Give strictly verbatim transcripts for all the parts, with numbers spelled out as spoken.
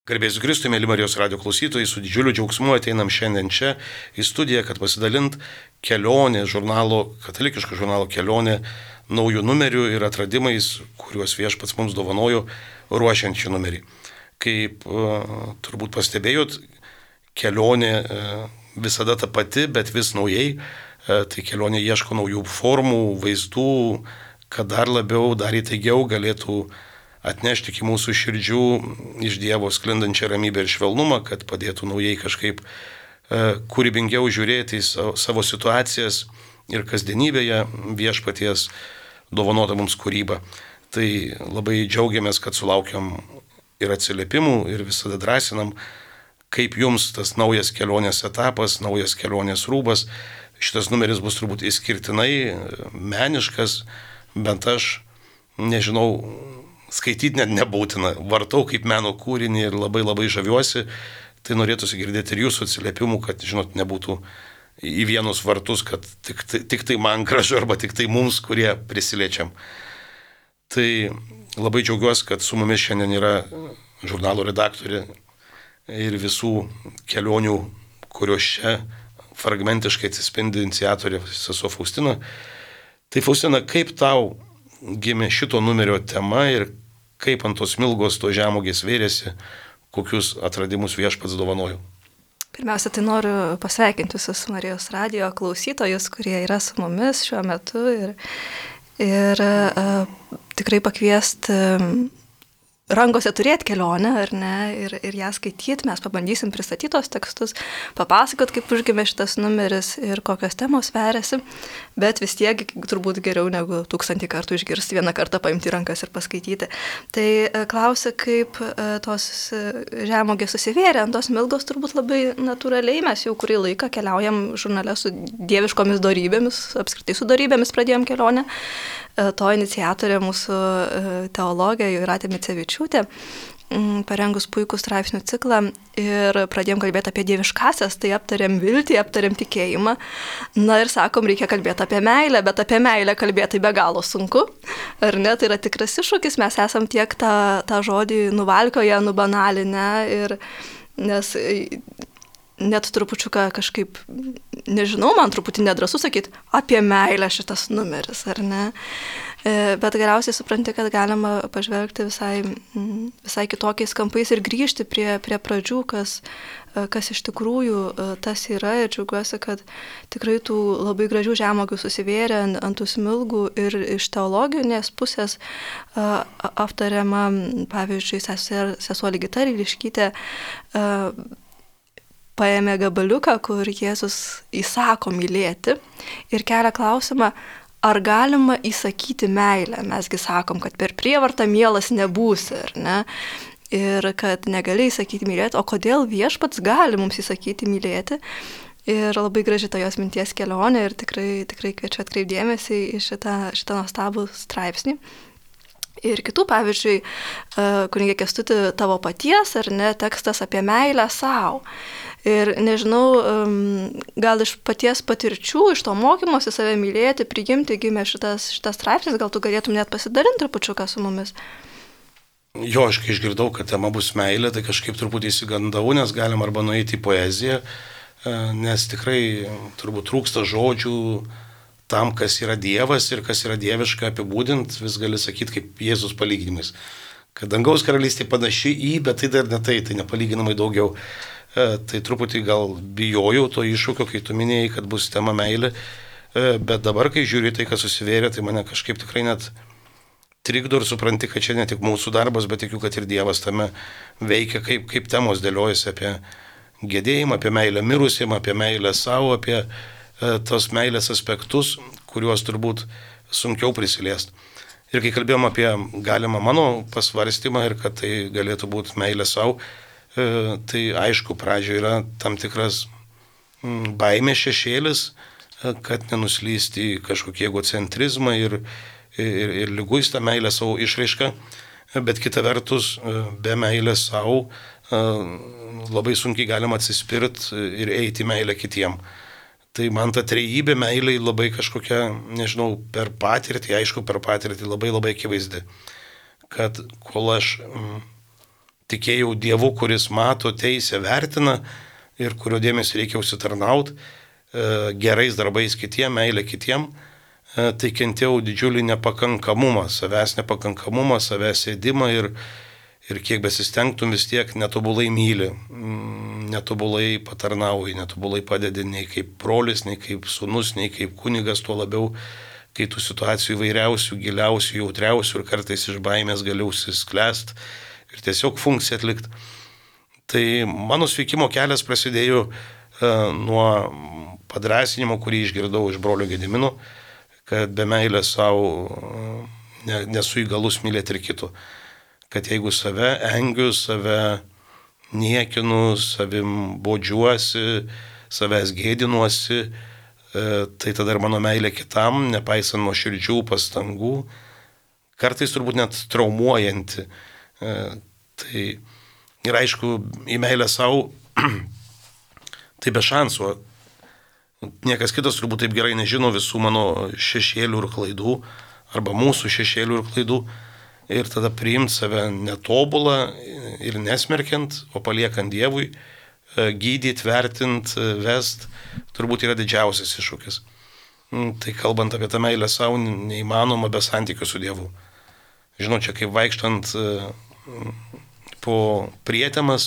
Garbės Kristui, mėly Marijos radijo klausytojai, su didžiuliu džiaugsmu ateinam šiandien čia į studiją, kad pasidalint kelionė, žurnalo, katalikiško žurnalo kelionė, naujų numerių ir atradimais, kuriuos Viešpats mums dovanojo ruošiant šį numerį. Kaip uh, turbūt pastebėjot, kelionė uh, visada ta pati, bet vis naujai, uh, tai kelionė ieško naujų formų, vaizdų, kad dar labiau, dar įtaigiau galėtų atnešti iki mūsų širdžių iš Dievo sklindančią ramybę ir švelnumą, kad padėtų naujai kažkaip e, kūrybingiau žiūrėti į savo, savo situacijas ir kasdienybėje Viešpaties dovanota mums kūryba. Tai labai džiaugiamės, kad sulaukiam ir atsiliepimų ir visada drąsinam, kaip jums tas naujas kelionės etapas, naujas kelionės rūbas. Šitas numeris bus turbūt išskirtinai meniškas, bent aš nežinau, skaityti net nebūtina, vartau kaip meno kūrinį ir labai labai žaviuosi, tai norėtųsi girdėti ir jūsų atsiliepimų, kad, žinot, nebūtų į vienus vartus, kad tik, tik tai man gražu arba tik tai mums, kurie prisiliečiam. Tai labai džiaugiuosi, kad su mumis šiandien yra žurnalo redaktorė ir visų kelionių, kurios čia fragmentiškai atsispindi iniciatorė sesuo Faustina. Tai Faustina, kaip tau gimė šito numerio tema ir kaip ant tos smilgos to žemugės vėrėsi, kokius atradimus Viešpats dovanojo? Pirmiausia, tai noriu pasveikinti visus Marijos radijo klausytojus, kurie yra su mumis šiuo metu ir, ir uh, tikrai pakviesti um, rankose turėti kelionę, ar ne, ir, ir ją skaityti. Mes pabandysim pristatyti tos tekstus, papasakot, kaip užgimė šitas numeris ir kokios temos veriasi, bet vis tiek turbūt geriau negu tūkstantį kartų išgirsti, vieną kartą paimti rankas ir paskaityti. Tai klausia, kaip tos žemogės susivėrė ant tos smilgos, turbūt labai natūraliai. Mes jau kurį laiką keliaujam žurnale su dieviškomis dorybėmis, apskritai su dorybėmis pradėjom kelionę. To iniciatorė mūsų teologė Jūratė Micevičiūtė, parengus puikų straipsnių ciklą ir pradėjom kalbėti apie dieviškasias, tai aptarėm viltį, aptarėm tikėjimą. Na ir sakom, reikia kalbėti apie meilę, bet apie meilę kalbėti be galo sunku. Ar ne, tai yra tikras iššūkis, mes esam tiek tą, tą žodį nuvalkioję, nubanalinę, ir, nes net trupučiuką kažkaip, nežinau, man truputį nedrąsu sakyti apie meilę šitas numeris, ar ne? Bet galiausiai supranti, kad galima pažvelgti visai, visai kitokiais kampais ir grįžti prie, prie pradžių, kas, kas iš tikrųjų tas yra. Ir džiaugiuosi, kad tikrai tų labai gražių žemuogių susivėrė ant, ant tų smilgų ir iš teologinės pusės aptariama, pavyzdžiui, sesuo Ligita Ryliškytė paėmė gabaliuką, kur Jėzus įsako mylėti ir kelia klausimą, ar galima įsakyti meilę. Mesgi sakom, kad per prievartą mielas nebūsi, ar ne? Ir kad negali įsakyti mylėti, o kodėl Viešpats gali mums įsakyti mylėti. Ir labai graži ta jos minties kelionė ir tikrai, tikrai kviečiu atkreipdėmėsi į šitą, šitą nuostabų straipsnį. Ir kitų, pavyzdžiui, kunigė Kęstuti, tavo paties, ar ne, tekstas apie meilę savo. Ir nežinau, gal iš paties patirčių, iš to mokymosi save mylėti, priimti gimė šitas, šitas straipsnis, gal tu galėtum net pasidalinti trupučiuką su mumis. Jo, aš kai išgirdau, kad tema bus meilė, tai kažkaip truputį įsigandau, nes galim arba nueiti į poeziją, nes tikrai turbūt trūksta žodžių tam, kas yra Dievas ir kas yra dieviška apibūdint, vis gali sakyti kaip Jėzus palyginimais. Kad dangaus karalystė panaši į, bet tai dar ne tai, tai nepalyginamai daugiau. Tai truputį gal bijojau to iššūkio, kai tu minėjai, kad bus tema meilė, bet dabar, kai žiūri tai, kas susivėrė, tai mane kažkaip tikrai net trikdo ir supranti, kad čia ne tik mūsų darbas, bet tikiu, kad ir Dievas tame veikia, kaip, kaip temos dėliojasi apie gedėjimą, apie meilę mirusiem, apie meilę savo, apie tos meilės aspektus, kuriuos turbūt sunkiau prisiliesti. Ir kai kalbėjom apie galimą mano pasvarstymą ir kad tai galėtų būti meilė savo, tai aišku, pradžioje yra tam tikras baimės šešėlis, kad nenuslysti į kažkokį egocentrizmą ir, ir, ir liguistą meilę savo išraišką, bet kita vertus, be meilės savo labai sunkiai galima atsispirti ir eiti meilę kitiem. Tai man ta trejybė meilė labai kažkokia, nežinau, per patirtį, aišku, per patirtį labai labai akivaizdi, kad kol aš tikėjau Dievu, kuris mato, teisę, vertina ir kurio dėmesį reikia užsitarnauti gerais darbais kitiem, meilė kitiem, tai kentėjau didžiulį nepakankamumą, savęs nepakankamumą, savęs sėdimą ir, ir kiek besistengtum vis tiek netobulai myli, netobulai patarnauji, netobulai padedi nei kaip brolis, nei kaip sūnus, nei kaip kunigas, tuo labiau, kai tų situacijų įvairiausių, giliausių, jautriausių ir kartais iš baimės gali užsisklęst ir tiesiog funkciją atlikti. Tai mano sveikimo kelias prasidėjo uh, nuo padrąsinimo, kurį išgirdau iš brolio Gedimino, kad be meilės savo uh, ne, nesu įgalus mylėti ir kitų. Kad jeigu save engiu, save niekinu, savim bodžiuosi, savęs gėdinuosi, uh, tai tada ir mano meilė kitam, nepaisant nuo širdžių pastangų, kartais turbūt net traumuojanti. Uh, tai ir aišku, į meilę savo, tai be šansų. Niekas kitas turbūt taip gerai nežino visų mano šešėlių ir klaidų, arba mūsų šešėlių ir klaidų. Ir tada priimti save netobulą ir nesmerkiant, o paliekant Dievui, gydyti, vertinti, vest, turbūt yra didžiausias iššūkis. Tai kalbant apie tą meilę savo, neįmanoma be santykių su Dievu. Žinau, čia kaip vaikštant po prietemas,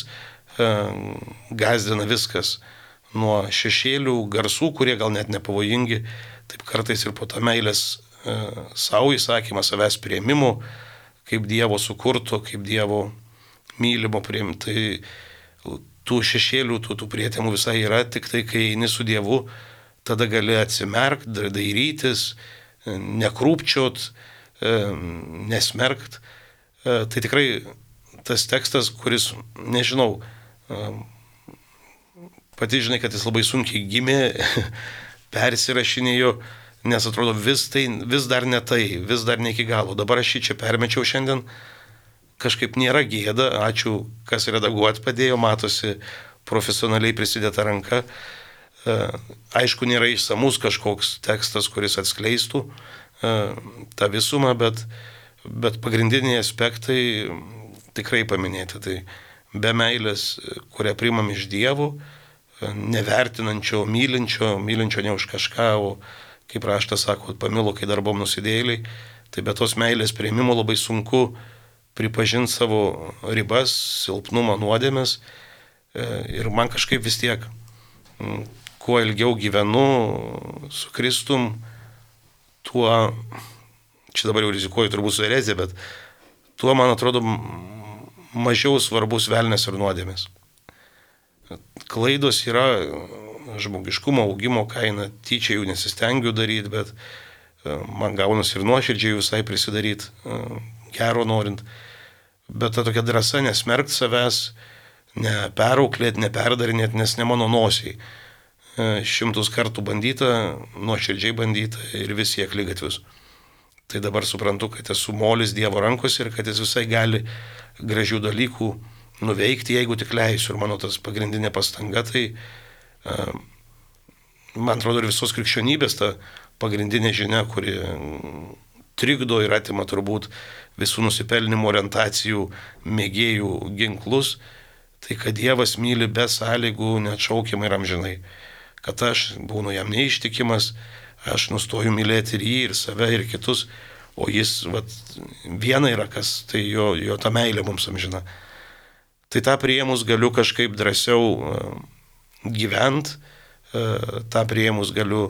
gazdina viskas. Nuo šešėlių, garsų, kurie gal net nepavojingi, taip kartais ir po tą meilės savo įsakymą, savęs priėmimo, kaip Dievo sukurto, kaip Dievo mylimo priimti. Tai tų šešėlių, tų, tų prietemų visai yra, tik tai, kai eini su Dievu, tada gali atsimerkti, dairytis, nekrūpčiot, nesmerkt. Tai tikrai tas tekstas, kuris, nežinau, pati žinai, kad jis labai sunkiai gimė, persirašinėjo, nes atrodo vis, tai, vis dar ne tai, vis dar ne iki galo. Dabar aš jį čia permečiau šiandien, kažkaip nėra gėda, ačiū, kas redaguot padėjo, matosi profesionaliai prisidėta ranka. Aišku, nėra išsamus kažkoks tekstas, kuris atskleistų tą visumą, bet, bet pagrindiniai aspektai tikrai paminėti. Tai be meilės, kurią priimam iš Dievo, nevertinančio, mylinčio, mylinčio ne už kažką, o kaip raštas sako, pamilo, kai dar buvom nusidėjėliai, tai be tos meilės priėmimo labai sunku pripažinti savo ribas, silpnumą, nuodėmes ir man kažkaip vis tiek, kuo ilgiau gyvenu su Kristum, tuo, čia dabar jau rizikuoju turbūt su erezija, bet tuo man atrodo mažiau svarbus velnės ir nuodėmės. Klaidos yra žmogiškumo augimo kaina, tyčia jų nesistengiu daryti, bet man gaunas ir nuoširdžiai visai prisidaryti, gero norint. Bet ta tokia drąsa nesmerkti savęs, neperauklėti, neperdarinėti, nes ne mano nosiai. Šimtus kartų bandyta, nuoširdžiai bandyta ir visi akligatvius. Tai dabar suprantu, kad esu molis Dievo rankose ir kad jis visai gali gražių dalykų nuveikti, jeigu tik leisiu. Ir mano tas pagrindinė pastanga, tai uh, man atrodo ir visos krikščionybės ta pagrindinė žinia, kuri trikdo ir atima turbūt visų nusipelnimo orientacijų mėgėjų ginklus, tai kad Dievas myli be sąlygų, neatšaukiamai ir amžinai. Kad aš būnu jam neištikimas, aš nustoju mylėti ir jį, ir save, ir kitus, o jis vat, viena yra kas, tai jo, jo ta meilė mums amžina. Tai tą priėmus galiu kažkaip drąsiau gyventi, tą priėmus galiu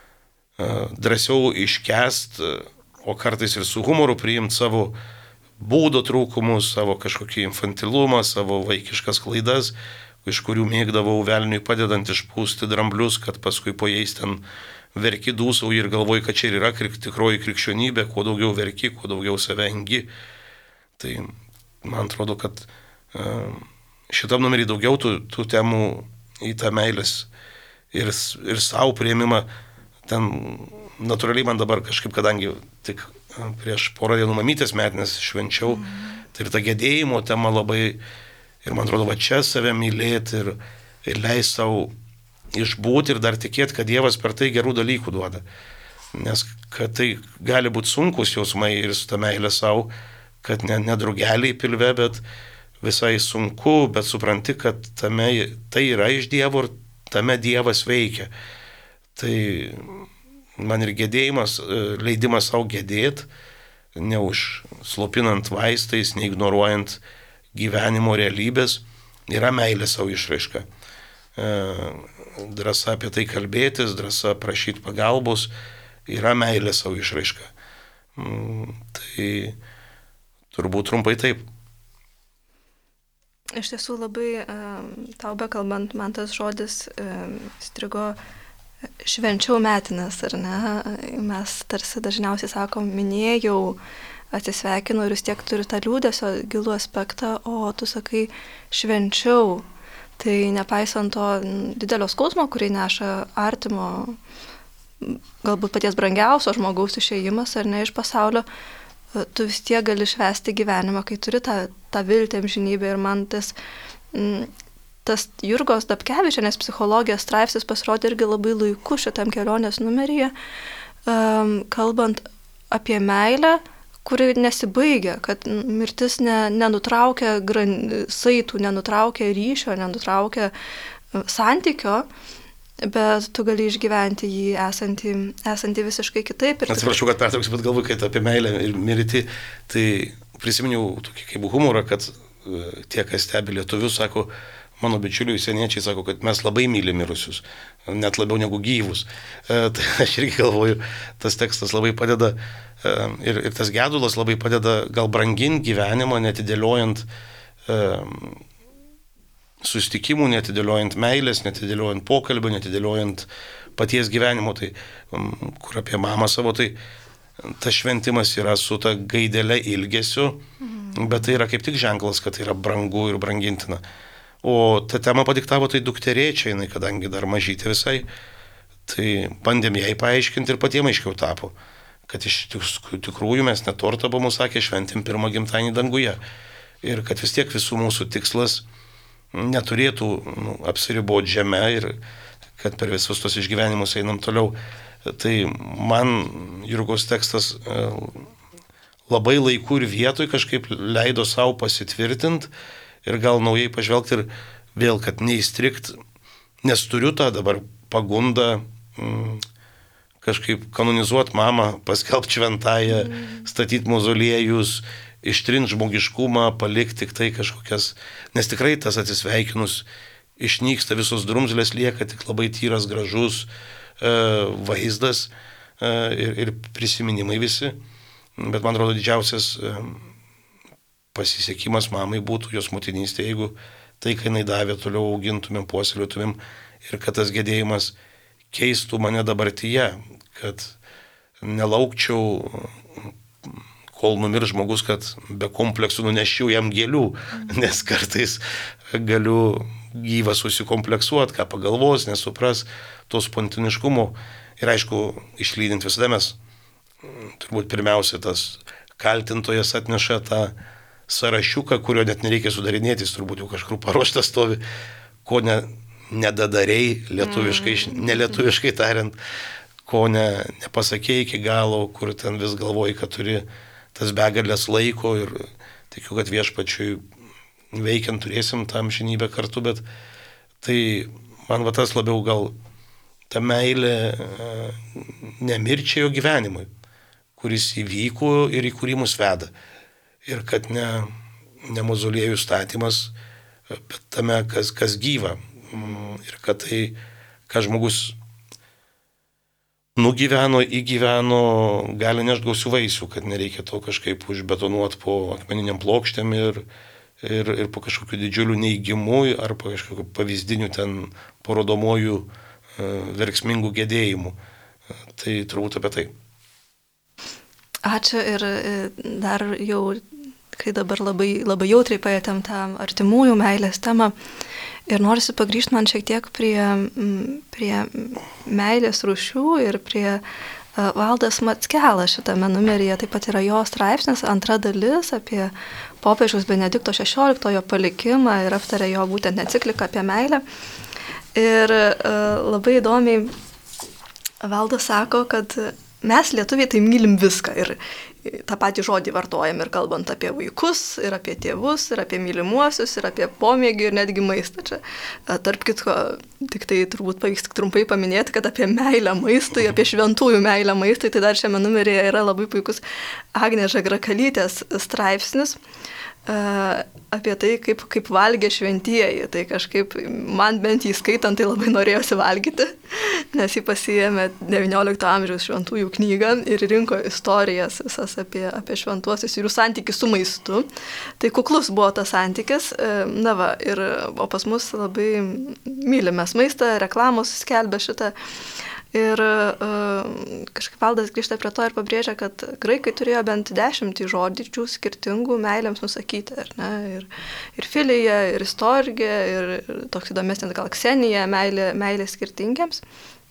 drąsiau iškest, o kartais ir su humoru priimti savo būdo trūkumus, savo kažkokį infantilumą, savo vaikiškas klaidas, iš kurių mėgdavau velniui padedant išpūsti dramblius, kad paskui po jais ten verki dūsauji ir galvoji, kad čia ir yra tikroji krikščionybė, kuo daugiau verki, kuo daugiau save engi. Tai man atrodo, kad šitam numerį daugiau tų, tų temų į tą meilės ir, ir savo priėmimą. Ten natūraliai man dabar kažkaip, kadangi tik prieš porą dienų mamytės metinės švenčiau, mm. tai ir ta gedėjimo tema labai, ir man atrodo, va čia save mylėti ir, ir leis savo išbūti ir dar tikėti, kad Dievas per tai gerų dalykų duoda. Nes kad tai gali būti sunkus jausmai ir su ta meilė savo, kad ne, ne drugeliai pilve, bet visai sunku, bet supranti, kad tame, tai yra iš Dievo ir tame Dievas veikia. Tai man ir gedėjimas, leidimas savo gedėti, neužslopinant vaistais, neignoruojant gyvenimo realybės, yra meilė savo išraiška. Drąsa apie tai kalbėtis, drąsa prašyti pagalbos, yra meilė savo išraiška. Tai turbūt trumpai taip. Iš tiesų labai tau bekalbant, man tas žodis strigo švenčiau metinės, ar ne? Mes tarsi dažniausiai sakom, minėjau, atsisveikinu ir vis tiek turi tą liūdesio gilų aspektą, o tu sakai švenčiau. Tai nepaisant to didelio skausmo, kurį neša artimo, galbūt paties brangiausio žmogaus išėjimas ar ne iš pasaulio, tu vis tiek gali švęsti gyvenimą, kai turi tą, tą viltį amžinybę. Ir man tas, tas Jurgos Dapkevičienės psichologijos straipsnis pasirodė irgi labai laiku šitam kelionės numeryje, kalbant apie meilę, kuri nesibaigia, kad mirtis ne, nenutraukia gran, saitų, nenutraukia ryšio, nenutraukia santykio, bet tu gali išgyventi jį esantį, esantį visiškai kitaip. Atsiprašau, kad pertrauksiu, bet galvoju, kad apie meilę ir mirtį, tai prisiminiau tokį kaip humorą, kad tie, kas stebi lietuvius, sako, mano bičiuliai seniečiai sako, kad mes labai mylim mirusius, net labiau negu gyvus. E, tai aš irgi galvoju, tas tekstas labai padeda e, ir, ir tas gedulas labai padeda gal branginti gyvenimą, netidėliojant e, susitikimų, netidėliojant meilės, netidėliojant pokalbio, netidėliojant paties gyvenimo. Tai kur apie mamą savo, tai tas šventimas yra su ta gaidelė ilgesiu, mhm. bet tai yra kaip tik ženklas, kad tai yra brangu ir brangintina. O tą temą padiktavo tai dukterėčia, jinai, kadangi dar mažytė visai, tai bandėm jai paaiškinti ir patiem aiškiau tapo, kad iš tikrųjų mes net tortą buvom sakė, šventėm pirmą gimtadienį danguje. Ir kad vis tiek visų mūsų tikslas neturėtų nu, apsiriboti žeme ir kad per visus tos išgyvenimus einam toliau. Tai man Jurgos tekstas labai laiku ir vietoj kažkaip leido savo pasitvirtinti ir gal naujai pažvelgti ir vėl, kad neįstrikt, nes turiu tą dabar pagundą mm, kažkaip kanonizuoti mamą, paskelbti šventąją, mm. statyti mauzoliejus, ištrinti žmogiškumą, palikti tik tai kažkokias, nes tikrai tas atsisveikinus išnyksta, visos drumzlės lieka tik labai tyras, gražus e, vaizdas e, ir, ir prisiminimai visi, bet man atrodo didžiausias e, pasisekimas mamai būtų jos motinystė, jeigu tai, kai jinai davė, toliau augintumėm, puoselėtumėm ir kad tas gedėjimas keistų mane dabartyje, kad nelaukčiau, kol numir žmogus, kad be kompleksų nunešiau jam gėlių, nes kartais galiu gyvą susikompleksuoti, ką pagalvos, nesupras to spontaniškumo ir aišku, išlydint visada mes, turbūt pirmiausia tas kaltintojas atneša tą sąrašiuką, kurio net nereikia sudarinėtis, turbūt jau kažkur paruoštas stovi, ko ne, nedadarei, lietuviškai, nelietuviškai tariant, ko ne, nepasakėjai iki galo, kur ten vis galvoji, kad turi tas begalės laiko ir tikiu, kad viešpačiui veikiant turėsim tą amžinybę kartu, bet tai man va tas labiau gal ta meilė nemirčiojo gyvenimui, kuris įvyko ir į kurį mus veda. Ir kad ne, ne mauzoliejų statymas, bet tame, kas, kas gyva. Ir kad tai, ką žmogus nugyveno, įgyveno, gali nešti gausių vaisių, kad nereikia to kažkaip užbetonuoti po akmeniniam plokštėm ir, ir, ir po kažkokiu didžiuliu neigimu ar po kažkokiu pavyzdiniu ten parodomojų verksmingų gedėjimų. Tai turbūt apie tai. Ačiū ir dar jau, kai dabar labai, labai jautriai pajėtėm tą artimųjų meilės temą ir norisi pagrįžti man šiek tiek prie, prie meilės rūšių ir prie Valdas Mackelas šitame numeryje, taip pat yra jo straipsnis, antra dalis apie popiežiaus Benedikto šešioliktojo palikimą ir aptarė jo būtent encikliką apie meilę. Ir labai įdomiai Valdas sako, kad mes lietuviai tai mylim viską ir tą patį žodį vartojam ir kalbant apie vaikus, ir apie tėvus, ir apie mylimuosius, ir apie pomėgį, ir netgi maistą. Čia, tarp kitko, tik tai turbūt pavyks tik trumpai paminėti, kad apie meilę maistui, apie šventųjų meilę maistui, tai dar šiame numeryje yra labai puikus Agnės Žagrakalytės straipsnis apie tai, kaip, kaip valgė šventieji. Tai kažkaip man bent jį skaitant, tai labai norėjosi valgyti, nes jį pasiėmė devyniolikto amžiaus šventųjų knygą ir rinko istorijas visas apie, apie šventuosius ir jų santykį su maistu. Tai kuklus buvo tas santykis, na va, ir, o pas mus labai mylimės maistą, reklamos skelbia šitą. Ir uh, kažkaip Valdas grįžta prie to ir pabrėžia, kad graikai turėjo bent dešimtį žodžių skirtingų meilėms nusakyti. Ar ne? Ir, ir filija, ir istorija, ir, ir toks įdomesnis gal ksenija, meilė, meilė skirtingiems.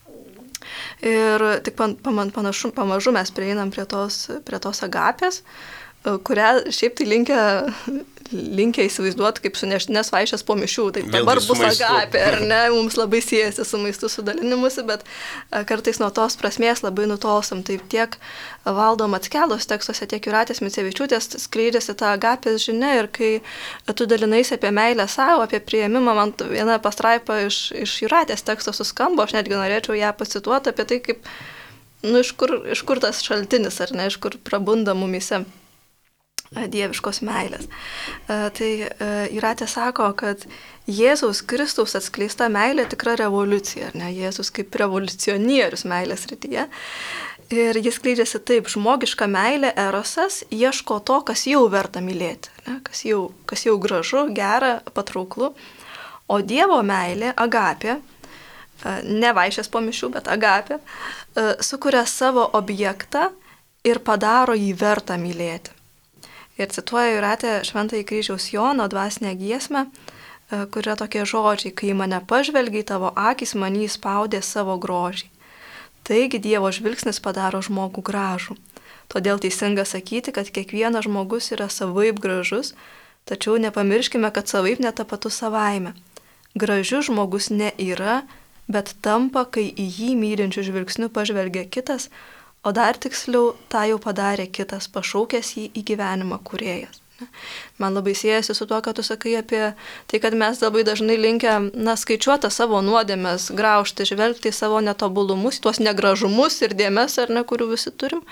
Ir tik pan, pan, panašu, pamažu mes prieinam prie tos, prie tos agapės, kurią šiaip tai linkia, linkia įsivaizduoti kaip suneštinės vaišės po mišių. Tai dabar bus agapė, ar ne, mums labai siejasi su maistu sudalinimusi, bet kartais nuo tos prasmės labai nutolsam. Tai tiek Valdo Mackelos tekstuose, tiek Jūratės Micevičiūtės skleidžiasi tą agapės žinia ir kai tu dalinaisi apie meilę savo, apie priėmimą, man viena pastraipa iš, iš Jūratės teksto suskambo, aš netgi norėčiau ją pacituoti apie tai, kaip, nu, iš kur, iš kur tas šaltinis, ar ne, iš kur prabunda mumyse dieviškos meilės. Tai Jūratė sako, kad Jėzaus Kristaus atskleista meilė tikra revoliucija, ar ne? Jėzus kaip revoliucionierius meilės srityje. Ir jis skleidžiasi taip, žmogiška meilė erosas ieško to, kas jau verta mylėti, ne? Kas jau, kas jau gražu, gera, patrauklu. O Dievo meilė, agapė, ne vaišės po mišių, bet agapė, sukuria savo objektą ir padaro jį vertą mylėti. Ir cituoja Jūratė Šventąjį Kryžiaus Jono dvasinę giesmę, kur yra tokie žodžiai, kai mane pažvelgiai, tavo akys manį spaudė savo grožį. Taigi Dievo žvilgsnis padaro žmogų gražų. Todėl teisinga sakyti, kad kiekvienas žmogus yra savaip gražus, tačiau nepamirškime, kad savaip netapatu savaime. Gražius žmogus ne yra, bet tampa, kai į jį mylinčių žvilgsnių pažvelgia kitas, o dar tiksliau, tą jau padarė kitas, pašaukęs jį į gyvenimą kūrėjas. Man labai siejasi su tuo, kad tu sakai apie tai, kad mes labai dažnai linkę, na, skaičiuoti savo nuodėmes, graužti, žvelgti į savo netobulumus, tuos negražumus ir dėmes, ar ne, kurių visi turim,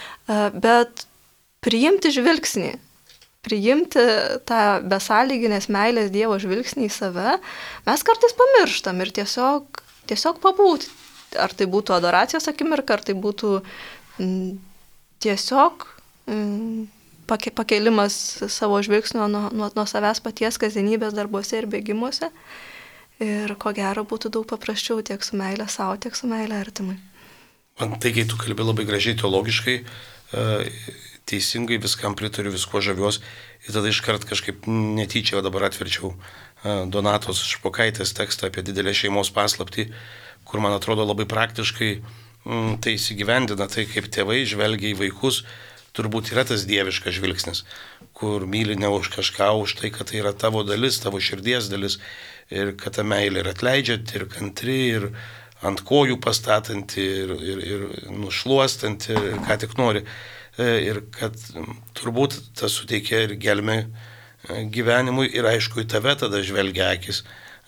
bet priimti žvilgsnį, priimti tą besąlyginės meilės Dievo žvilgsnį į save, mes kartais pamirštam ir tiesiog, tiesiog pabūti. Ar tai būtų adoracijos akimirka, ar tai būtų m, tiesiog m, pake, pakelimas savo žvilgsnio nuo, nuo, nuo savęs paties kasdienybės darbuose ir bėgimuose. Ir ko gero būtų daug paprasčiau tiek su meilė savo, tiek su meilė artimui. Man tai, kai tu kalbi labai gražiai teologiškai, teisingai viskam pritariu, visko žaviuos. Ir tada iškart kažkaip netyčia dabar atverčiau Donatos Špokaitės tekstą apie didelę šeimos paslaptį, kur, man atrodo, labai praktiškai mm, tai įsigyvendina, tai kaip tėvai žvelgia į vaikus, turbūt yra tas dieviškas žvilgsnis, kur myli ne už kažką, už tai, kad tai yra tavo dalis, tavo širdies dalis, ir kad ta meilė yra atleidžianti, ir kantri, ir ant kojų pastatanti, ir, ir, ir nušluostanti, ir ką tik nori. Ir kad turbūt tas suteikia ir gelmę gyvenimui, ir aišku, į tave tada žvelgia akis,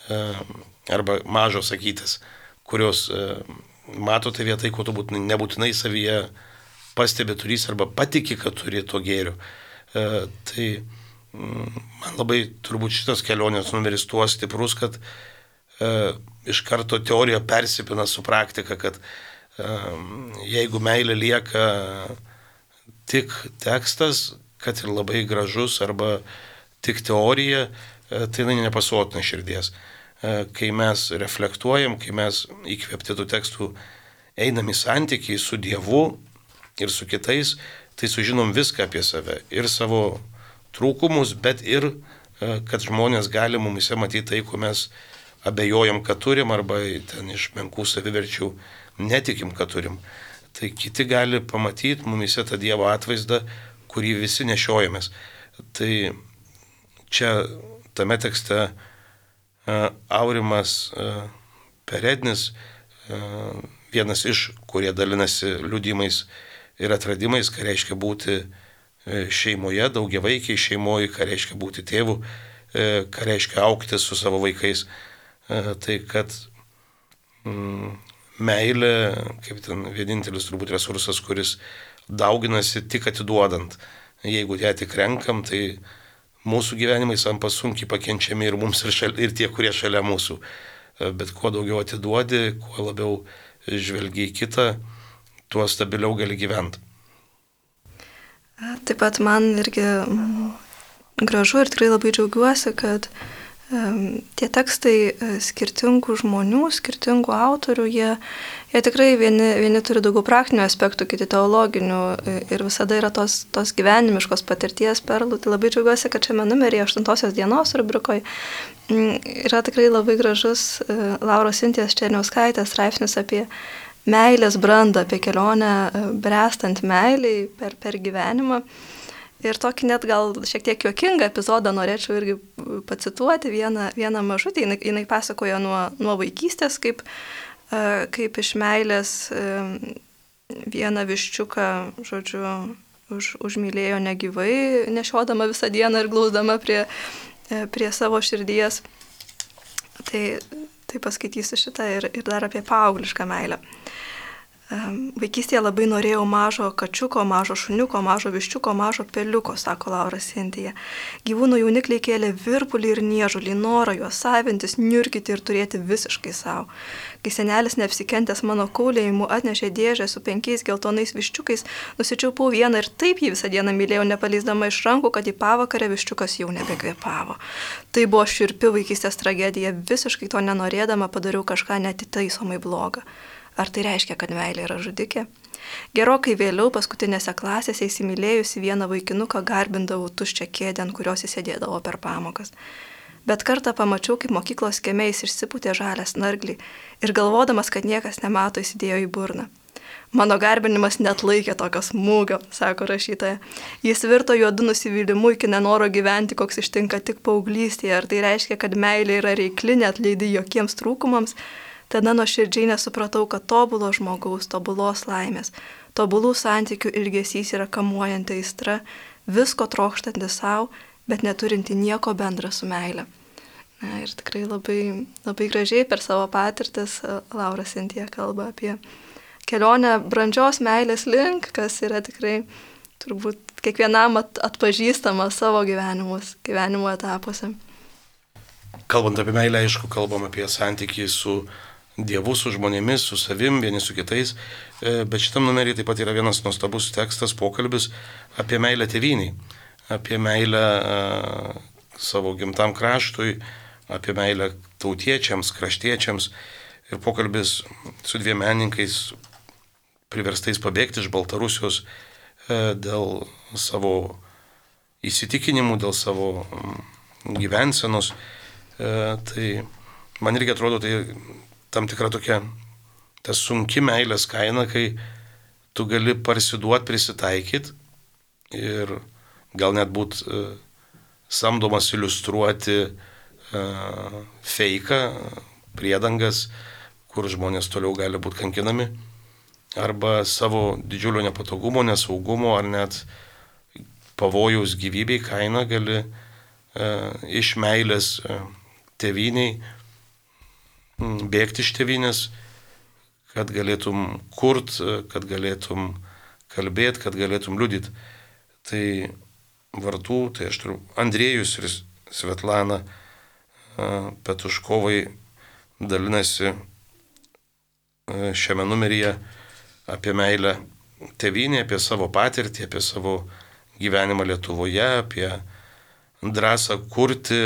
arba mažos akytės, kurios e, mato tai vietai, ko tu būt, nebūtinai savyje pastebi turys arba patiki, kad turi to gėrio. E, tai mm, man labai turbūt šitas kelionės numeris tuo stiprus, kad e, iš karto teorija persipina su praktika, kad e, jeigu meilė lieka tik tekstas, kad ir labai gražus arba tik teorija, e, tai jinai nepasotina širdies. Kai mes reflektuojam, kai mes įkvėpti tų tekstų einam į santykį su Dievu ir su kitais, tai sužinom viską apie save ir savo trūkumus, bet ir kad žmonės gali mumise matyti tai, ko mes abejojam, kad turim, arba ten iš menkų saviverčių netikim, kad turim. Tai kiti gali pamatyti mumise tą Dievo atvaizdą, kurį visi nešiojamės. Tai čia tame tekste Aurimas Perednis vienas iš, kurie dalinasi liudymais ir atradimais, ką reiškia būti šeimoje, daugiavaikiai šeimoje, ką reiškia būti tėvu, ką reiškia augti su savo vaikais. Tai kad mm, meilė, kaip ten vienintelis turbūt resursas, kuris dauginasi tik atiduodant. Jeigu ją tik renkam, tai mūsų gyvenimai tampa sunkiai pakenčiami ir mums, ir, šal, ir tie, kurie šalia mūsų. Bet kuo daugiau atiduodi, kuo labiau žvelgi į kitą, tuo stabiliau gali gyventi. Taip pat man irgi gražu ir tikrai labai džiaugiuosi, kad um, tie tekstai skirtingų žmonių, skirtingų autorių, jie, jie tikrai vieni, vieni turi daugiau praktinių aspektų, kiti teologinių ir visada yra tos, tos gyvenimiškos patirties perlų. Tai labai džiaugiuosi, kad šiame numeryje aštuntosios dienos rubrikoje yra tikrai labai gražus Lauros Sintijos Černiauskaitės straipsnis apie meilės brandą, apie kelionę bręstant meiliai per, per gyvenimą. Ir tokį net gal šiek tiek juokingą epizodą norėčiau irgi pacituoti, vieną, vieną mažutį. Jinai, jinai pasakoja nuo, nuo vaikystės, kaip, kaip iš meilės vieną viščiuką, žodžiu, už, užmylėjo negyvai, nešiodama visą dieną ir glausdama prie, prie savo širdies. Tai Tai paskaitysiu šitą ir, ir dar apie paauglišką meilę. Vaikystėje labai norėjau mažo kačiuko, mažo šuniuko, mažo viščiuko, mažo peliuko, sako Laura Sintija. Gyvūnų jaunikliai kėlė virpulį ir niežulį, norą juos savintis, niurkyti ir turėti visiškai savo. Kai senelis neapsikentęs mano kaulėjimų atnešė dėžę su penkiais geltonais viščiukais, nusičiaupau vieną ir taip jį visą dieną mylėjau, nepaleisdama iš rankų, kad į pavakarę viščiukas jau nebekvėpavo. Tai buvo šiurpi vaikystės tragedija, visiškai to nenorėdama padariau kažką netitaisomai blogą. Ar tai reiškia, kad meilė yra žudikė? Gerokai vėliau, paskutinėse klasėse įsimylėjusi vieną vaikinuką, garbindavau tuščią kėdę, ant kurios jis sėdėdavo per pamokas. Bet kartą pamačiau, kaip mokyklos kieme jis išsipūtė žalią snarglį ir galvodamas, kad niekas nemato, įsidėjo į burną. Mano garbinimas net laikė tokio smūgio, sako rašytoja. Jis virto juodu nusivylimu iki nenoro gyventi, koks ištinka tik paauglystėje. Ar tai reiškia, kad meilė yra reikli, neatleidi jokiems trūkumams? Tada nuoširdžiai nesupratau, kad tobulo žmogaus, tobulos laimės, tobulų santykių ilgesys yra kamuojanti aistra, visko trokštanti savo, bet neturinti nieko bendra su meile. Na, ir tikrai labai, labai gražiai per savo patirtis Laura Sintija kalba apie kelionę brandžios meilės link, kas yra tikrai turbūt kiekvienam atpažįstama savo gyvenimus, gyvenimo etapuose. Kalbant apie meilę, aišku, kalbam apie santykį su Dievu, su žmonėmis, su savim, vieni su kitais, bet šitam numerį taip pat yra vienas nuostabus tekstas, pokalbis apie meilę tėvyniai, apie meilę savo gimtam kraštui, apie meilę tautiečiams, kraštiečiams ir pokalbis su dviem menininkais priverstais pabėgti iš Baltarusijos dėl savo įsitikinimų, dėl savo gyvensenos. Tai man irgi atrodo, tai tam tikra tokia ta sunki meilės kaina, kai tu gali parsiduoti, prisitaikyti ir gal net būt uh, samdomas iliustruoti uh, feiką, priedangas, kur žmonės toliau gali būti kankinami, arba savo didžiulio nepatogumo, nesaugumo ar net pavojaus gyvybei kainą gali uh, iš meilės uh, tėvyniai bėgti iš tėvynės, kad galėtum kurt, kad galėtum kalbėti, kad galėtum liudyti. Tai vardų, tai aš turiu Andriejus ir Svetlana Petuškovai dalinasi šiame numeryje apie meilę tėvynę, apie savo patirtį, apie savo gyvenimą Lietuvoje, apie drąsą kurti,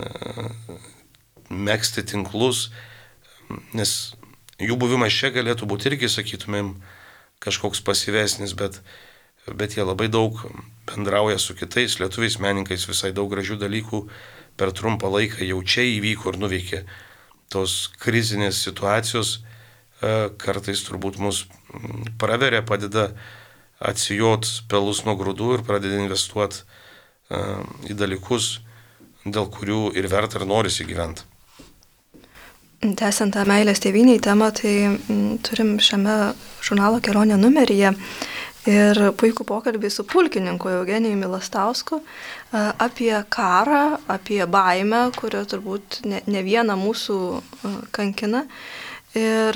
megzti tinklus, nes jų buvimas čia galėtų būti irgi, sakytumėm, kažkoks pasyvesnis, bet, bet jie labai daug bendrauja su kitais lietuviais menininkais, visai daug gražių dalykų per trumpą laiką jau čia įvyko ir nuveikė. Tos krizinės situacijos kartais turbūt mus praveria, padeda atsijot pelus nuo grūdų ir pradeda investuoti į dalykus, dėl kurių ir verta ir norisi gyventi. tęsiant tą meilės tėvyniai temą, tai m, turim šiame žurnalo Kelionė numeryje ir puikų pokalbį su pulkininku Eugenijumi Lastausku apie karą, apie baimę, kurio turbūt ne, ne vieną mūsų kankina. Ir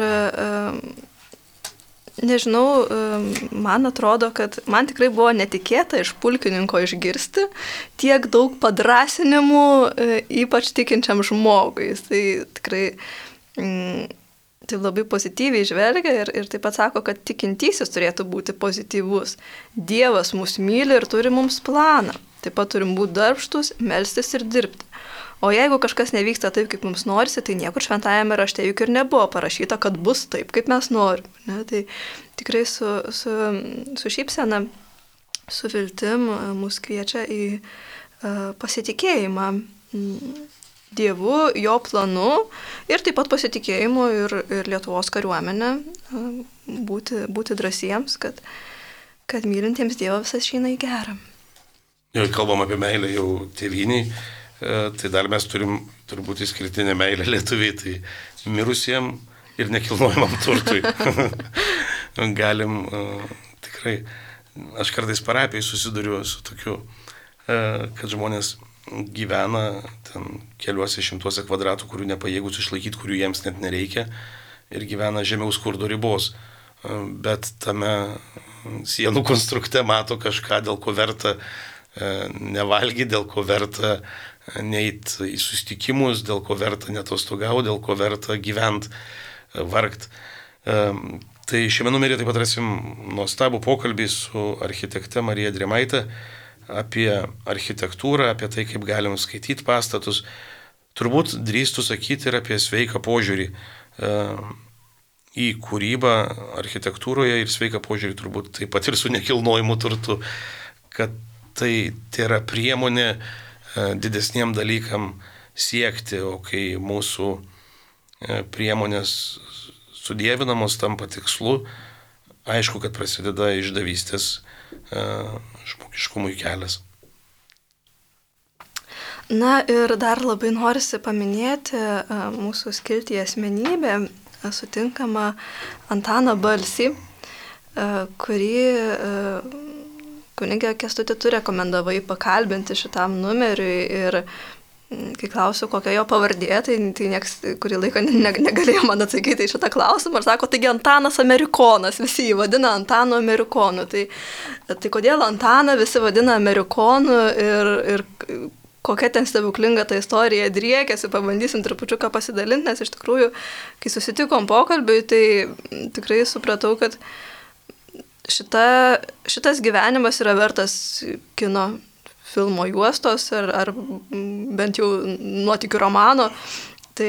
nežinau, man atrodo, kad man tikrai buvo netikėta iš pulkininko išgirsti tiek daug padrasinimų, ypač tikinčiam žmogui. Jis tai tikrai mm, taip labai pozityviai žvelgia ir, ir taip pat sako, kad tikintysis turėtų būti pozityvus. Dievas mus myli ir turi mums planą. Taip pat turim būti darbštus, melstis ir dirbti. O jeigu kažkas nevyksta taip, kaip mums norisi, tai niekur šventajame rašte juk ir nebuvo parašyta, kad bus taip, kaip mes norim. Ne? Tai tikrai su, su, su šypsena, su viltim mus kviečia į uh, pasitikėjimą Dievu, jo planu ir taip pat pasitikėjimu ir, ir Lietuvos kariuomenė būti, būti drąsiems, kad, kad mylintiems Dievą visas šeina į gerą. Jau kalbam apie meilę jau tėvyniai, tai dar mes turim turbūt išskirtinę meilę lietuviai, tai mirusiem ir nekilnojamam turtui. Galim tikrai, aš kartais parapijai susiduriu su tokiu, kad žmonės gyvena ten keliuose šimtuose kvadratų, kurių nepajėgus išlaikyti, kurių jiems net nereikia ir gyvena žemiau skurdo ribos. Bet tame sienų konstrukte mato kažką, dėl ko verta nevalgyti, dėl ko verta neit į susitikimus, dėl ko verta netostogauti, dėl ko verta gyventi, vargti. Tai šiame numeryje taip pat rasim nuostabų pokalbį su architekte Marija Drėmaitė apie architektūrą, apie tai, kaip galim skaityti pastatus. Turbūt drįstų sakyti ir apie sveiką požiūrį e, į kūrybą architektūroje ir sveiką požiūrį turbūt taip pat ir su nekilnojimu turtu, kad tai, tai yra priemonė e, didesniem dalykam siekti, o kai mūsų e, priemonės sudievinamos tampa tikslu, aišku, kad prasideda išdavystės e, žmogiškumui kelias. Na ir dar labai norisi paminėti a, mūsų skiltyje asmenybę, a, sutinkamą Antaną Balsį, a, kurį kunigė Kęstutį tu rekomendavai pakalbinti šitam numeriui ir kai klausiu, kokia jo pavardė, tai, tai nieks kurį laiką ne, negalėjo man atsakyti į šitą klausimą. Ir sako, taigi Antanas Amerikonas, visi jį vadina Antanu Amerikonu. Tai, tai kodėl Antaną visi vadina Amerikonu ir, ir kokia ten stebuklinga ta istorija driekėsi, pabandysim trupučiuką pasidalinti, nes iš tikrųjų, kai susitikom pokalbiui, tai tikrai supratau, kad šita, šitas gyvenimas yra vertas kino filmo juostos ar, ar bent jau nuotykių romano, tai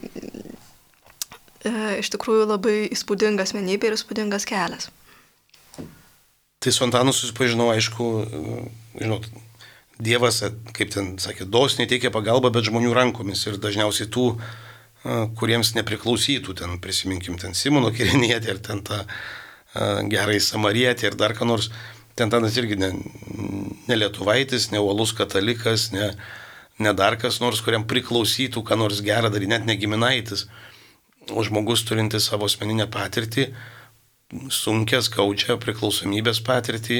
e, iš tikrųjų labai įspūdinga asmenybė ir įspūdingas kelias. Tai su Antanu susipažinau, aišku, žinot, Dievas, kaip ten sakė, dosniai teikia pagalbą, bet žmonių rankomis ir dažniausiai tų, kuriems nepriklausytų, ten prisiminkim, ten Simono Kirinietį ir ten tą gerai Samarietį ir dar ką nors. Ten Antanas irgi ne, ne lietuvaitis, ne uolus katalikas, ne, ne dar kas nors, kuriam priklausytų, ką nors gerą daryti, net ne giminaitis, o žmogus turinti savo asmeninę patirtį, sunkia, skaudžią priklausomybės patirtį,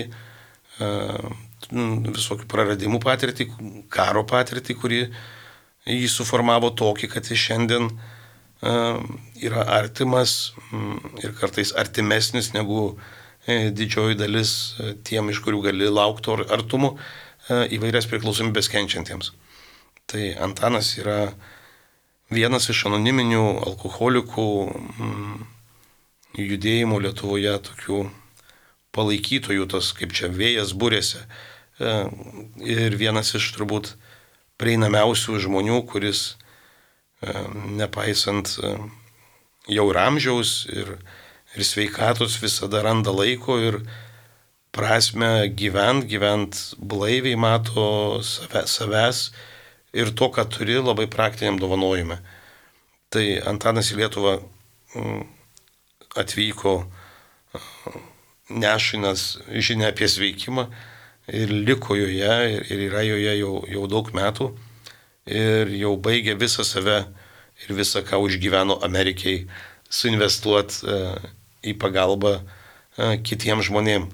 visokių praradimų patirtį, karo patirtį, kuri jį suformavo tokį, kad jis šiandien yra artimas ir kartais artimesnis negu didžioji dalis tiem, iš kurių gali laukti artumų, įvairias priklausomybės kenčiantiems. Tai Antanas yra vienas iš anoniminių alkoholikų judėjimų Lietuvoje, tokių palaikytojų, tos kaip čia vėjas burėse. Ir vienas iš turbūt prieinamiausių žmonių, kuris nepaisant jau ir amžiaus ir ir sveikatos visada randa laiko ir prasme gyvent, gyvent blaiviai, mato save, savęs ir to, ką turi, labai praktiniam dovanojime. Tai Antanas į Lietuvą atvyko nešinas žinia apie sveikimą ir liko joje ir yra joje jau, jau daug metų ir jau baigė visą save ir visą, ką užgyveno Amerikai, suinvestuoti į pagalbą kitiems žmonėms.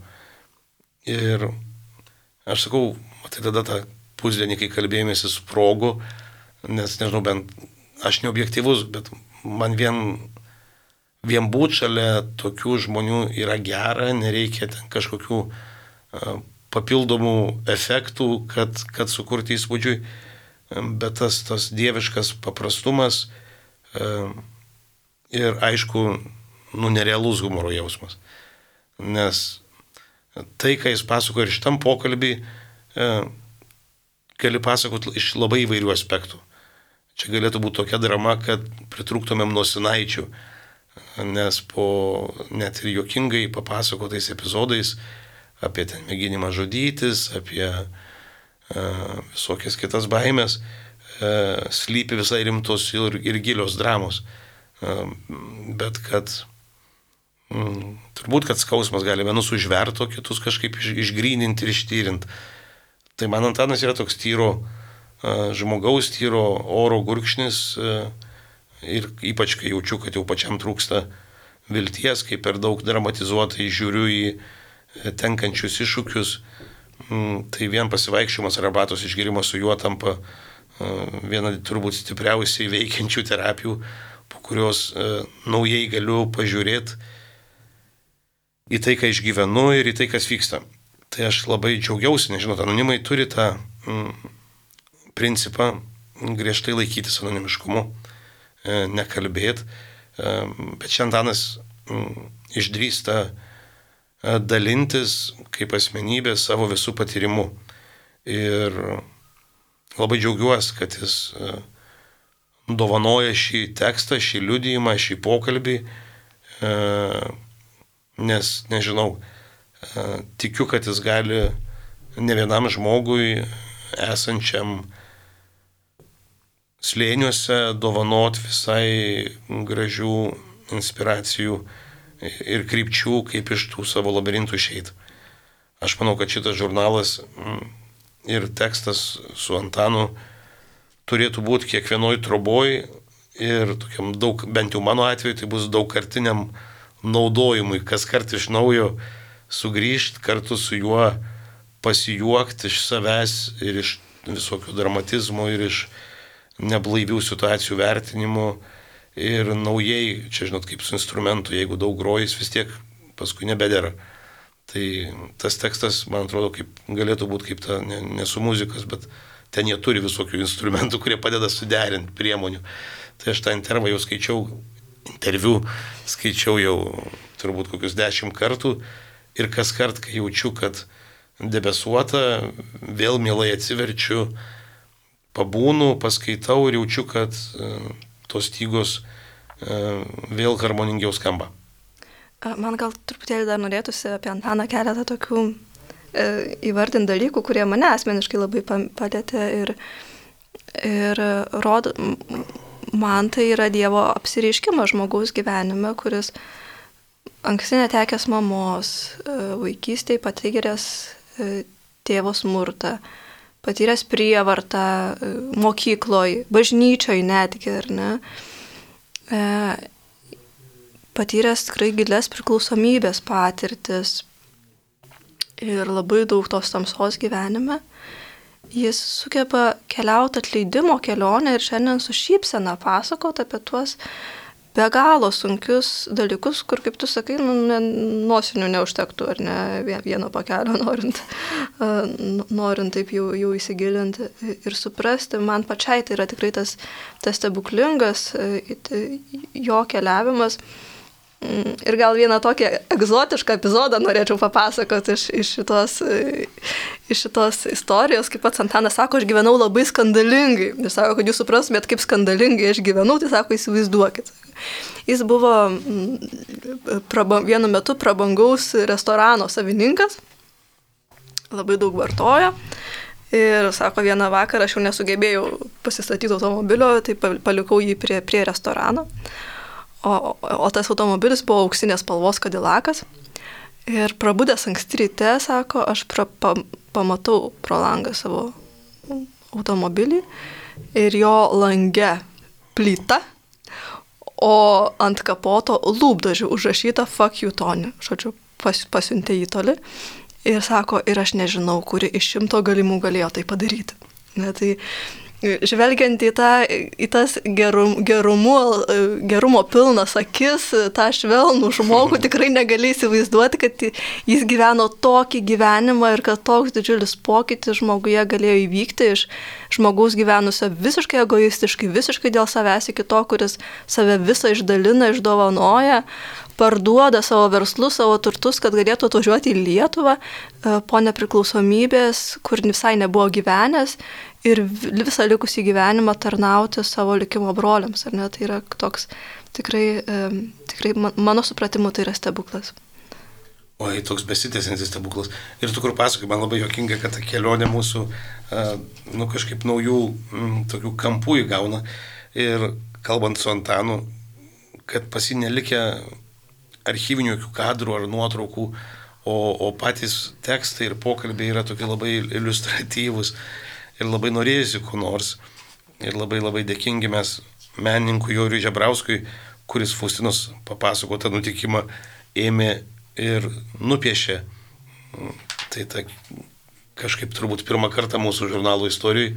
Ir aš sakau, tai tada tą pusdienį, kai kalbėjomės su progu, nes nežinau, bent aš neobjektyvus, bet man vien, vien būt šalia tokių žmonių yra gera, nereikia ten kažkokių uh, papildomų efektų, kad, kad sukurti įspūdžiui, bet tas, tas dieviškas paprastumas uh, ir aišku, nu, nerealus humoro jausmas. Nes tai, ką jis pasako ir šitam pokalbį, uh, gali pasakoti iš labai įvairių aspektų. Čia galėtų būti tokia drama, kad pritrūktumėm nosinaičių, nes po net ir juokingai papasakotais epizodais apie ten mėginimą žudytis, apie uh, visokias kitas baimės, uh, slypi visai rimtos ir, ir gilios dramos. Uh, bet kad um, turbūt, kad skausmas gali vienus užverto, kitus kažkaip iš, išgryninti ir ištyrint. Tai man Antanas yra toks tyro uh, žmogaus, tyro oro gurkšnis uh, ir ypač, kai jaučiu, kad jau pačiam trūksta vilties, kai per daug dramatizuotai žiūriu į tenkančius iššūkius, mm, tai vien pasivaikščiojimas ar arbatos išgėrimas su juo tampa uh, viena turbūt stipriausiai veikiančių terapijų, po kurios uh, naujai galiu pažiūrėti į tai, ką išgyvenu ir į tai, kas vyksta. Tai aš labai džiaugiausi, nežinau, anonimai turi tą mm, principą griežtai laikytis anonimiškumu, e, nekalbėti, e, bet šiandien Antanas mm, išdrįsta e, dalintis kaip asmenybė savo visų patyrimu. Ir labai džiaugiuosi, kad jis e, dovanoja šį tekstą, šį liudijimą, šį pokalbį, e, nes, nežinau, tikiu, kad jis gali ne vienam žmogui esančiam slėniuose dovanot visai gražių inspiracijų ir krypčių, kaip iš tų savo labirintų išeiti. Aš manau, kad šitas žurnalas ir tekstas su Antanu turėtų būti kiekvienoj troboj ir tokiam daug, bent jau mano atveju, tai bus daugkartiniam naudojimui, kas kart iš naujo sugrįžti kartu su juo, pasijuokti iš savęs ir iš visokių dramatizmų ir iš neblaivių situacijų vertinimų ir naujai, čia žinot, kaip su instrumentu, jeigu daug grojais, vis tiek paskui nebedera. Tai tas tekstas, man atrodo, kaip, galėtų būti kaip ta, ne, ne su muzikas, bet ten jie turi visokių instrumentų, kurie padeda suderinti priemonių. Tai aš tą intervą jau skaičiau, interviu skaičiau jau turbūt kokius dešimt kartų. Ir kas kart, kai jaučiu, kad debesuota, vėl mielai atsiverčiu, pabūnu, paskaitau ir jaučiu, kad uh, tos stygos uh, vėl harmoningiau skamba. Man gal truputėlį dar norėtųsi apie Antaną keletą tokių e, įvardint dalykų, kurie mane asmeniškai labai palėtė ir, ir rodo, man tai yra Dievo apsireiškimas žmogaus gyvenime, kuris anksti netekęs mamos, vaikystėje patyręs tėvo smurtą, patyręs prievartą mokykloje, bažnyčioje netgi, ar ne, patyręs tikrai gilias priklausomybės patirtis ir labai daug tos tamsos gyvenime, jis sugeba keliauti atleidimo kelionę ir šiandien su šypsena pasakot apie tuos be galo sunkius dalykus, kur, kaip tu sakai, nu, ne, nosinių neužtektų, ar ne, vieno pakelio norint, uh, norint taip jau, jau įsigilinti ir suprasti. Man pačiai tai yra tikrai tas, tas stebuklingas uh, jo keliavimas. Ir gal vieną tokį egzotišką epizodą norėčiau papasakoti iš, iš, šitos, iš šitos istorijos, kaip pats Antanas sako, aš gyvenau labai skandalingai. Ir sako, kad jūs suprastumėt, kaip skandalingai aš gyvenau, tai sako, įsivaizduokit. Jis buvo prabang, vienu metu prabangaus restorano savininkas, labai daug vartojo. Ir sako, vieną vakarą aš jau nesugebėjau pasistatyti automobilio, tai palikau jį prie, prie restorano. O, o tas automobilis buvo auksinės spalvos Cadillakas. Ir prabudęs anksti ryte, sako, aš pra, pa, pamatau pro langą savo automobilį ir jo lange plyta o ant kapoto lūpdažių užrašyta fuck you Tony. Žodžiu, pas, pasiuntė jį toli ir sako, ir aš nežinau, kuri iš šimto galimų galėjo tai padaryti. Ne, tai žvelgiant į, tą, į tas gerum, gerumu, gerumo pilnas akis, tą švelnų žmogų, tikrai negali įsivaizduoti, kad jis gyveno tokį gyvenimą ir kad toks didžiulis pokytis žmoguje galėjo įvykti iš žmogaus gyvenusio visiškai egoistiškai, visiškai dėl savęs iki to, kuris save visą išdalina, išdovanoja, parduoda savo verslus, savo turtus, kad galėtų atvažiuoti į Lietuvą po nepriklausomybės, kur visai nebuvo gyvenęs ir visą likusį gyvenimą tarnauti savo likimo broliams. Ar ne? Tai yra toks tikrai, tikrai mano supratimu tai yra stebuklas. Oi, toks besitęsiantis stebuklas. Ir tu kur pasakai, man labai juokinga, kad ta kelionė mūsų nu, kažkaip naujų m, tokių kampų įgauna. Ir kalbant su Antanu, kad pas jį nelikė archyvinių jokių kadrų ar nuotraukų, o, o patys tekstai ir pokalbiai yra tokie labai iliustratyvūs ir labai norėjusi ko nors. Ir labai labai dėkingi mes menininkui Joriui Žebrauskui, kuris Faustinos papasakotą nutikimą ėmė ir nupiešė. Tai ta, kažkaip turbūt pirmą kartą mūsų žurnalo istorijoje,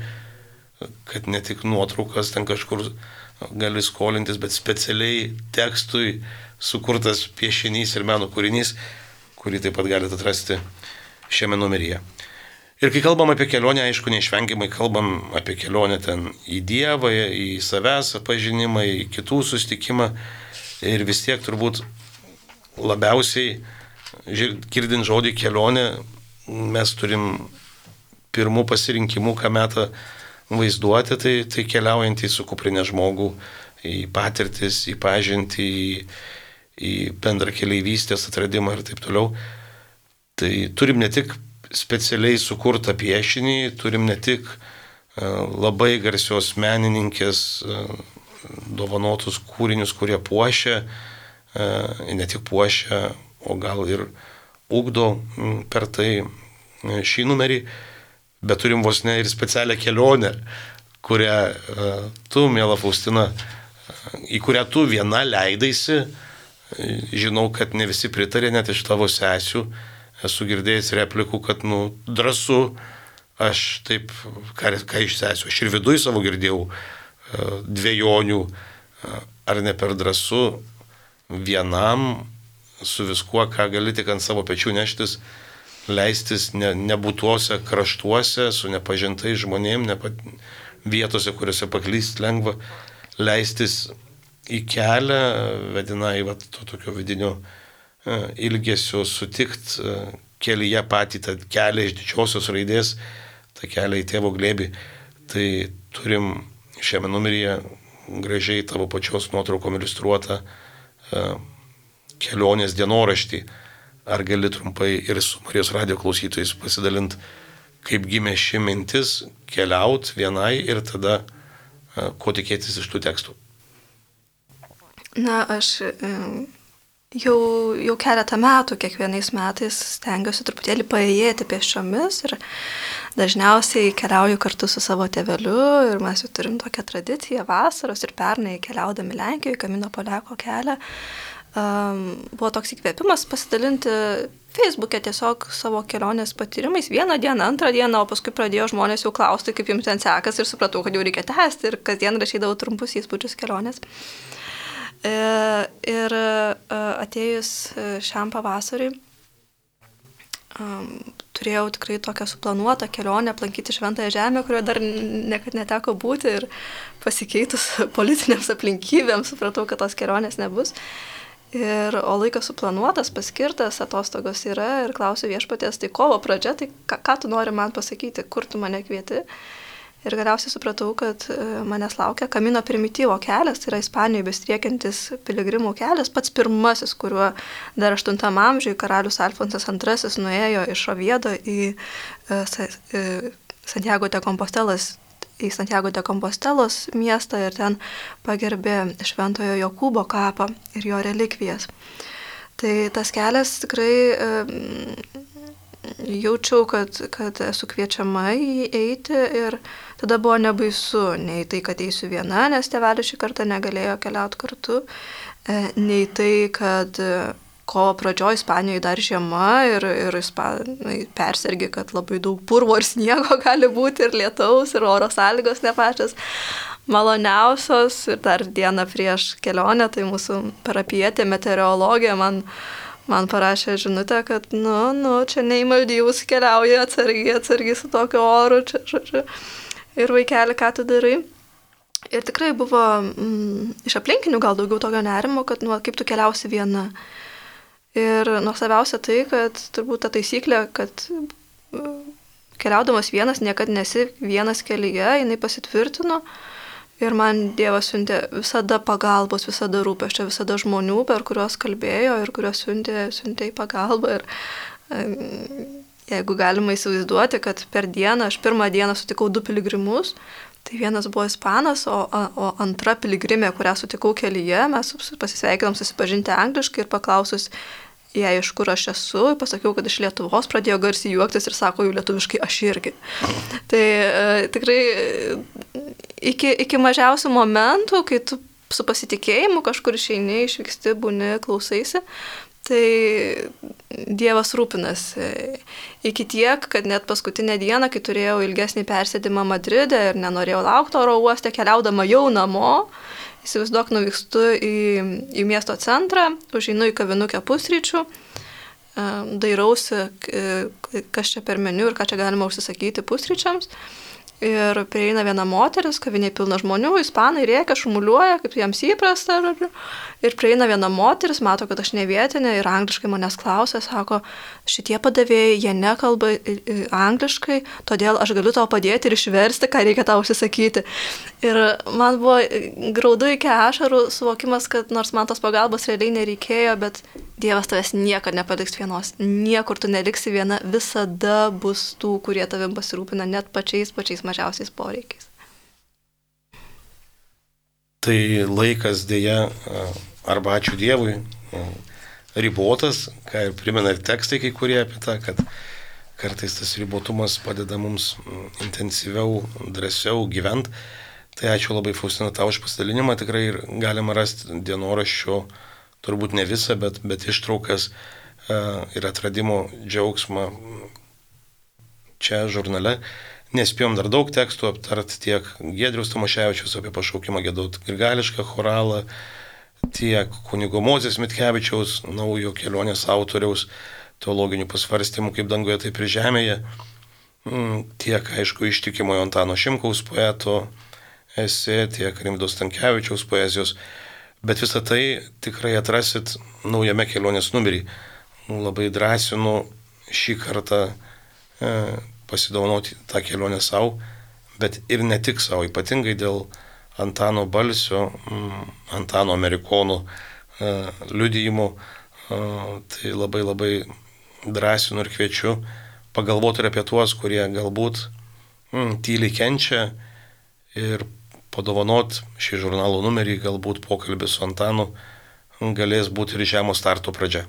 kad ne tik nuotraukas ten kažkur gali skolintis, bet specialiai tekstui sukurtas piešinys ir meno kūrinys, kurį taip pat galite atrasti šiame numeryje. Ir kai kalbam apie kelionę, aišku, neišvengiamai kalbam apie kelionę ten į Dievą, į savęs pažinimą, į kitų susitikimą. Ir vis tiek turbūt labiausiai, girdint žodį kelionė, mes turim pirmų pasirinkimų, ką metą vaizduoti, tai, tai keliaujant į sukuprinę žmogų, į patirtis, į pažintį, į, į bendrą keleivystės atradimą ir taip toliau. Tai turim ne tik specialiai sukurtą piešinį, turim ne tik uh, labai garsios menininkės uh, dovanotus kūrinius, kurie puošia, uh, ne tik puošia, o gal ir ugdo um, per tai uh, šį numerį, bet turim vos ne ir specialią kelionę, kurią uh, tu, miela Faustina, uh, į kurią tu viena leidaisi. Žinau, kad ne visi pritarė, net iš tavo sesių. Esu girdėjęs replikų, kad, nu, drąsu, aš taip, ką, ką iš sesių, aš ir viduj savo girdėjau uh, dviejonių, uh, ar ne per drąsu vienam su viskuo, ką gali tik ant savo pečių neštis, leistis ne, nebūtuose kraštuose, su nepažintais žmonėm, nepa, vietose, kuriuose paklyst lengva, leistis į kelią, vedina į va, to tokio vidinio uh, ilgesio, sutikt uh, kelyje patį tą kelią iš didžiosios raidės, tą kelią į tėvo glėbį. Tai turim šiame numeryje gražiai tavo pačios nuotraukom iliustruotą uh, kelionės dienoraštį. Ar gali trumpai ir su Marijos radijo klausytojais pasidalint, kaip gimė ši mintis keliaut vienai ir tada uh, ko tikėtis iš tų tekstų? Na, aš jau, jau keletą metų kiekvienais metais stengiuosi truputėlį paėjėti pėsčiomis ir dažniausiai keliauju kartu su savo tėveliu ir mes jau turim tokią tradiciją vasaros ir pernai keliaudami Lenkijoje, Kamino Poliako kelią. Um, buvo toks įkvėpimas pasidalinti Facebook'e tiesiog savo kelionės patyrimais vieną dieną, antrą dieną, o paskui pradėjo žmonės jau klausti, kaip jums ten sekas ir supratau, kad jau reikia tęsti ir kasdien rašydavau trumpus įspūdžius kelionės. E, ir e, atėjus šiam pavasariui um, turėjau tikrai tokią suplanuotą kelionę aplankyti Šventąją Žemę, kurioje dar niekad neteko būti ir pasikeitus politinėms aplinkybėms supratau, kad tos kelionės nebus. Ir, o laikas suplanuotas, paskirtas, atostogos yra ir klausiu viešpaties, tai kovo pradžia, tai ką, ką tu nori man pasakyti, kur tu mane kvieti. Ir galiausiai supratau, kad manęs laukia Kamino Primityvo kelias, tai yra Ispanijoje bestriekiantis piligrimų kelias, pats pirmasis, kuriuo dar aštuntam amžiuje karalius Alfonsas antrasis nuėjo iš Oviedo į Santiago de Compostelas, į Santiago de Compostelos miestą ir ten pagerbė Šventojo Jokūbo kapą ir jo relikvijas. Tai tas kelias tikrai jaučiau, kad, kad esu kviečiama į jį eiti ir tada buvo nebaisu, nei tai, kad eisiu viena, nes tėvelis šį kartą negalėjo keliauti kartu, nei tai, kad kovo pradžioje Ispanijoje dar žiema ir, ir ispanai persergi, kad labai daug purvo ir sniego gali būti ir lietaus ir oro sąlygos ne pačios maloniausios ir dar dieną prieš kelionę, tai mūsų parapietė meteorologija man, man parašė žinutę, kad nu, nu, čia ne į Maldyvus keliauja, atsargiai, atsargiai su tokiu oru, čia, žodžiu, ir vaikeli, ką tu darai. Ir tikrai buvo mm, iš aplinkinių gal daugiau tokio nerimo, kad nu, kaip tu keliausi viena. Ir nuostabiausia tai, kad turbūt ta taisyklė, kad keliaudamas vienas niekad nesi vienas kelyje, jinai pasitvirtino. Ir man Dievas siuntė visada pagalbos, visada rūpesčio, visada žmonių, per kuriuos kalbėjo ir kuriuos siuntė, siuntė į pagalbą. Ir jeigu galima įsivaizduoti, kad per dieną, aš pirmą dieną sutikau du piligrimus, tai vienas buvo ispanas, o, o antra piligrimė, kurią sutikau kelyje, mes pasisveikinom susipažinti angliškai ir paklausus jei iš kur aš esu, pasakiau, kad iš Lietuvos, pradėjo garsiai juoktis ir sako jau lietuviškai aš irgi. Tai e, tikrai iki, iki mažiausių momentų, kai tu su pasitikėjimu kažkur išeini, išvyksti, būni, klausaisi, tai Dievas rūpinasi. Iki tiek, kad net paskutinę dieną, kai turėjau ilgesnį persėdimą Madride ir nenorėjau laukti oro uoste, keliaudama jau namo, įsivaizduok, nuvykstu į, į miesto centrą, užeinu į kavinukę pusryčių, dairausi, kas čia per meniu ir ką čia galima užsisakyti pusryčiams. Ir prieina viena moteris, kavinė pilna žmonių, ispanai rėkia, šumuliuoja, kaip jiems įprasta. Ir prieina viena moteris, mato, kad aš ne vietinė ir angliškai manęs klausia, sako, šitie padavėjai, jie nekalba angliškai, todėl aš galiu tau padėti ir išversti, ką reikia tau užsisakyti. Ir man buvo graudu iki ašarų suvokimas, kad nors man tos pagalbos realiai nereikėjo, bet Dievas tavęs niekad nepaliks vienos, niekur tu neliksi viena, visada bus tų, kurie tavim pasirūpina net pačiais, pačiais mažiausiais poreikiais. Tai laikas dėja, arba ačiū Dievui, ribotas, ką ir primena ir tekstai kai kurie apie tą, kad kartais tas ribotumas padeda mums intensyviau, drąsiau gyventi. Tai ačiū labai, Faustina, tau už pasidalinimą, tikrai galima rasti dienoraščio, turbūt ne visą, bet, bet ištraukas uh, ir atradimo džiaugsmą čia žurnale. Nespėjom dar daug tekstų aptarti, tiek Giedriaus Tamoševičiaus apie pašaukimą giedot grigališką choralą, tiek kunigo Mozės Mitkevičiaus, naujo kelionės autoriaus, teologinių pasvarstymų kaip danguje, taip ir žemėje, tiek, aišku, ištikimojo Antano Šimkaus poeto esė, tiek Rimvydo Stankevičiaus poezijos. Bet visą tai tikrai atrasit naujame kelionės numerį. Labai drąsinu šį kartą e, pasidovanoti tą kelionę savo, bet ir ne tik savo, ypatingai dėl Antano Balsio, m, Antano Amerikonų e, liudijimų. E, tai labai labai drąsinu ir kviečiu pagalvoti ir apie tuos, kurie galbūt m, tyliai kenčia ir padovanot šį žurnalo numerį, galbūt pokalbis su Antanu galės būti ir žemo starto pradžia.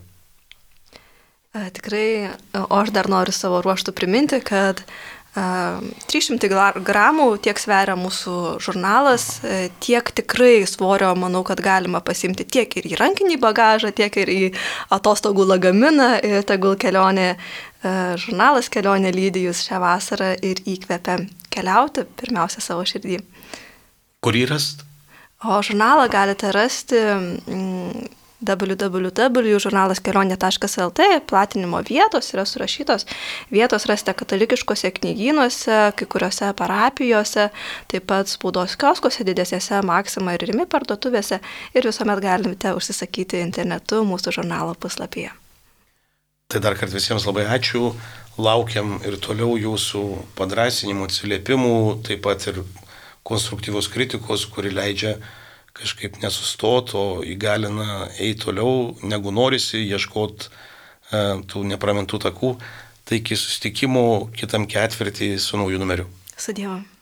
Tikrai, o aš dar noriu savo ruoštų priminti, kad a, trys šimtai gramų tiek sveria mūsų žurnalas, tiek tikrai svorio, manau, kad galima pasimti tiek ir į rankinį bagažą, tiek ir į atostogų lagaminą, ir tegul kelionė, a, žurnalas kelionė lydi jūs šią vasarą ir įkvepia keliauti pirmiausia savo širdį. Kur jį rasti? O žurnalą galite rasti mm, w w w taškas žurnalas kelionė taškas l t, platinimo vietos yra surašytos, vietos rasite katalikiškose knygynuose, kai kuriuose parapijose, taip pat spaudos kioskuose, didesnėse Maxima ir Rimi parduotuvėse ir visuomet galite užsisakyti internetu mūsų žurnalo puslapyje. Tai dar kartą visiems labai ačiū, laukiam ir toliau jūsų padrąsinimų, atsiliepimų, taip pat ir konstruktyvios kritikos, kuri leidžia kažkaip nesustoti, o įgalina eiti toliau, negu norisi, ieškoti e, tų nepramintų takų. Tai iki susitikimų kitam ketvirtį su nauju numeriu. Su Dievu.